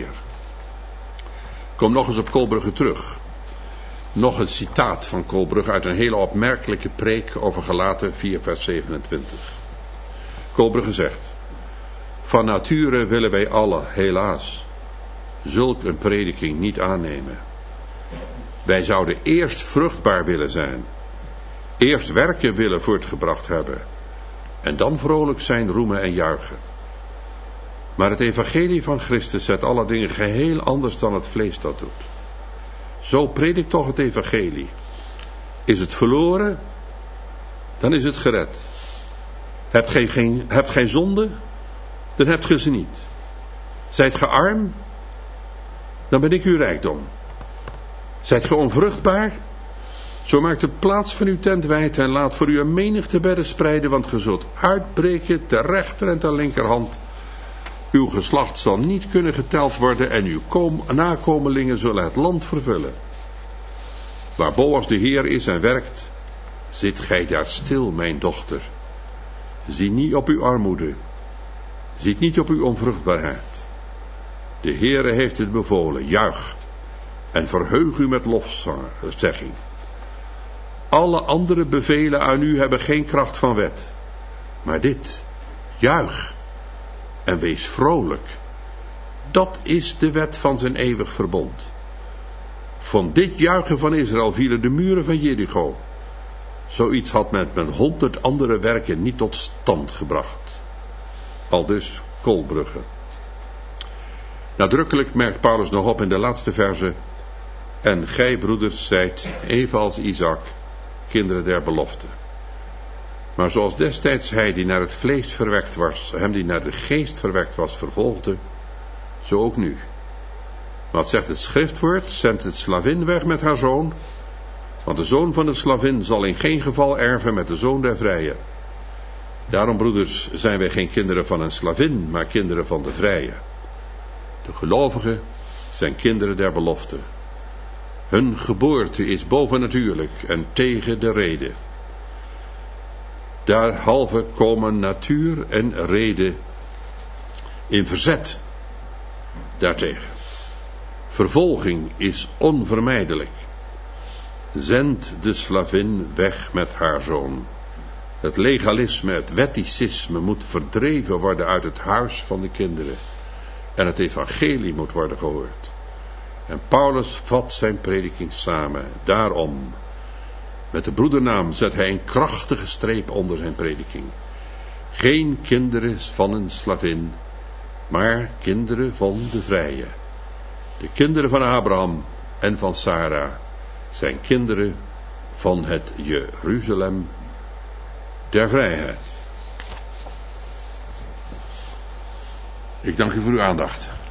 Ik kom nog eens op Kolbrugge terug. Nog een citaat van Kolbrugge uit een hele opmerkelijke preek over Galaten vier vers zevenentwintig. Kolbrugge zegt: van nature willen wij allen, helaas, zulk een prediking niet aannemen. Wij zouden eerst vruchtbaar willen zijn, eerst werken willen voortgebracht hebben, en dan vrolijk zijn, roemen en juichen. Maar het evangelie van Christus zet alle dingen geheel anders dan het vlees dat doet. Zo predikt toch het evangelie. Is het verloren, dan is het gered. Hebt gij geen, hebt gij zonde, dan hebt ge ze niet. Zijt ge arm, dan ben ik uw rijkdom. Zijt ge onvruchtbaar, zo maakt de plaats van uw tent wijd en laat voor u een menigte bedden spreiden, want ge zult uitbreken ter rechter en ter linkerhand. Uw geslacht zal niet kunnen geteld worden en uw kom- nakomelingen zullen het land vervullen. Waar Boas de Heer is en werkt, zit gij daar stil, mijn dochter. Zie niet op uw armoede, ziet niet op uw onvruchtbaarheid. De Heere heeft het bevolen, juich en verheug u met lofzegging. Alle andere bevelen aan u hebben geen kracht van wet, maar dit, juich en wees vrolijk. Dat is de wet van zijn eeuwig verbond. Van dit juichen van Israël vielen de muren van Jericho. Zoiets had men met honderd andere werken niet tot stand gebracht. Aldus Kolbrugge. Nadrukkelijk merkt Paulus nog op in de laatste verse: en gij, broeders, zijt, evenals Isaac, kinderen der belofte. Maar zoals destijds hij die naar het vlees verwekt was, hem die naar de geest verwekt was, vervolgde, zo ook nu. Wat zegt het schriftwoord? Zendt het slavin weg met haar zoon, want de zoon van de slavin zal in geen geval erven met de zoon der vrije. Daarom, broeders, zijn wij geen kinderen van een slavin, maar kinderen van de vrije. De gelovigen zijn kinderen der belofte. Hun geboorte is bovennatuurlijk en tegen de rede. Daarhalve komen natuur en rede in verzet daartegen. Vervolging is onvermijdelijk. Zend de slavin weg met haar zoon. Het legalisme, het wetticisme moet verdreven worden uit het huis van de kinderen. En het evangelie moet worden gehoord. En Paulus vat zijn prediking samen. Daarom, met de broedernaam zet hij een krachtige streep onder zijn prediking. Geen kinderen van een slavin, maar kinderen van de vrije. De kinderen van Abraham en van Sarah zijn kinderen van het Jeruzalem der vrijheid. Ik dank u voor uw aandacht.